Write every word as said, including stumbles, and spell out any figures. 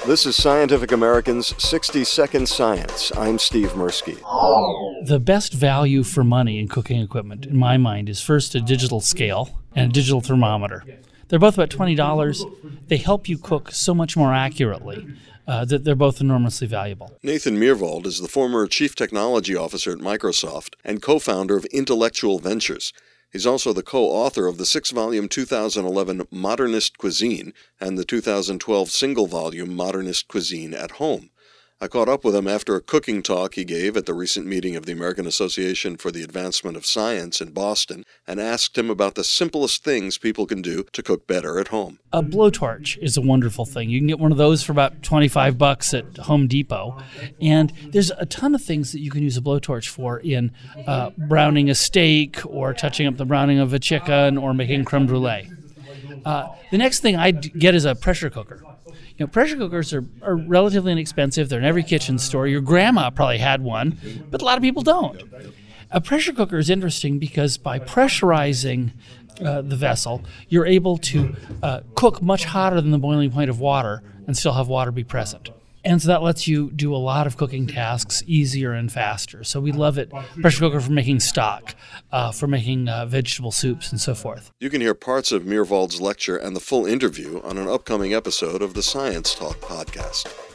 This is Scientific American's sixty second Science. I'm Steve Mirsky. The best value for money in cooking equipment, in my mind, is first a digital scale and a digital thermometer. They're both about twenty dollars. They help you cook so much more accurately uh, that they're both enormously valuable. Nathan Myhrvold is the former Chief Technology Officer at Microsoft and co-founder of Intellectual Ventures. He's also the co-author of the six-volume two thousand eleven Modernist Cuisine and the two thousand twelve single-volume Modernist Cuisine at Home. I caught up with him after a cooking talk he gave at the recent meeting of the American Association for the Advancement of Science in Boston and asked him about the simplest things people can do to cook better at home. A blowtorch is a wonderful thing. You can get one of those for about twenty-five bucks at Home Depot. And there's a ton of things that you can use a blowtorch for in uh, browning a steak or touching up the browning of a chicken or making creme brulee. Uh, the next thing I'd get is a pressure cooker. You know, pressure cookers are, are relatively inexpensive. They're in every kitchen store. Your grandma probably had one, but a lot of people don't. A pressure cooker is interesting because by pressurizing uh, the vessel, you're able to uh, cook much hotter than the boiling point of water and still have water be present. And so that lets you do a lot of cooking tasks easier and faster. So we love it. Pressure cooker for making stock, uh, for making uh, vegetable soups and so forth. You can hear parts of Myhrvold's lecture and the full interview on an upcoming episode of the Science Talk podcast.